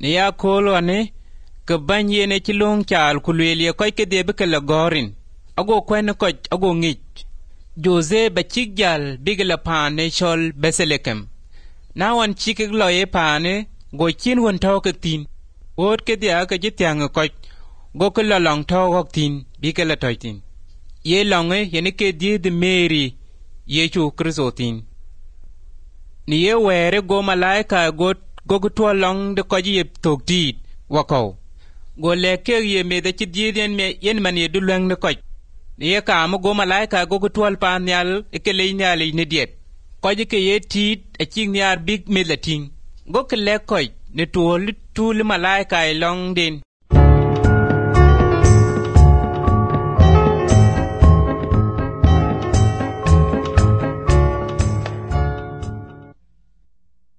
ni ya kolo ne ke banye ne chilong chal kulweli ko ke de be ke lagorin ago kwen ko ago ngich Jose bachigjal bigla pane chol Beselekem na wan chikig loye pane go chin won taw ke tin wot ke dia ke jityang ko go ke la long taw ko tin bigla toy tin ye longe ye ne ke die de Mary Yesu Kristo tin ni ye were go malaika go to long de ko ji tok dit wako go leke ye me de chidien me yen man ye dulang ne ko ni ye ka mo go malaika go to pan nyal e ke le nyal ne diet ko ji ke ye tit e ching nyar big me lating go ke le ko ne to li malaika long den